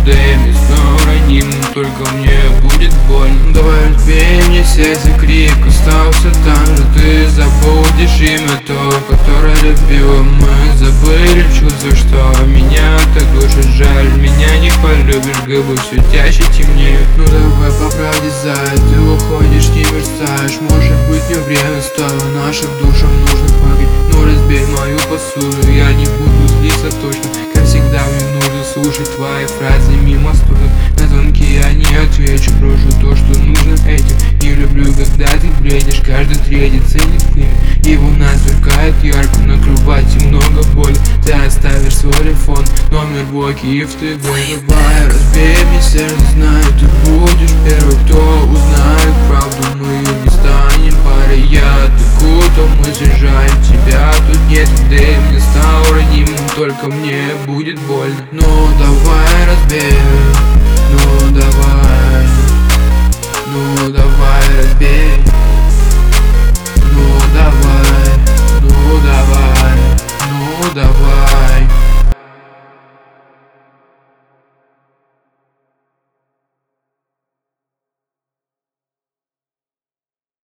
ДМ и снова раним, только мне будет больно. Давай разбей мне сердце, крик остался там же. Ты забудешь имя то, которое любила. Мы забыли чувство, что меня так душит. Жаль, меня не полюбишь, губы все чаще темнеют. Ну давай по правде, зай, ты уходишь, не мерцаешь. Может быть мне время стало, нашим душам нужно поговорить. Ну разбей мою посуду, я не буду злиться точно. Как всегда мне нужно слушать твои фразы мимо студов. На звонки я не отвечу, брошу то, что нужно этим. Не люблю, когда ты бредишь, каждый третий ценит время. И луна сверкает ярко, на кровати много боли. Ты оставишь свой телефон, номер блоки и в ТВ. Давай, разбей мне сердце, знаю, ты будешь первый, кто узнает правду. Мы не станем парой, я атакую, то мы сжигаем тебя. Тут нет идей, мне стал ранимым, только мне будет больно. Ну давай разбей.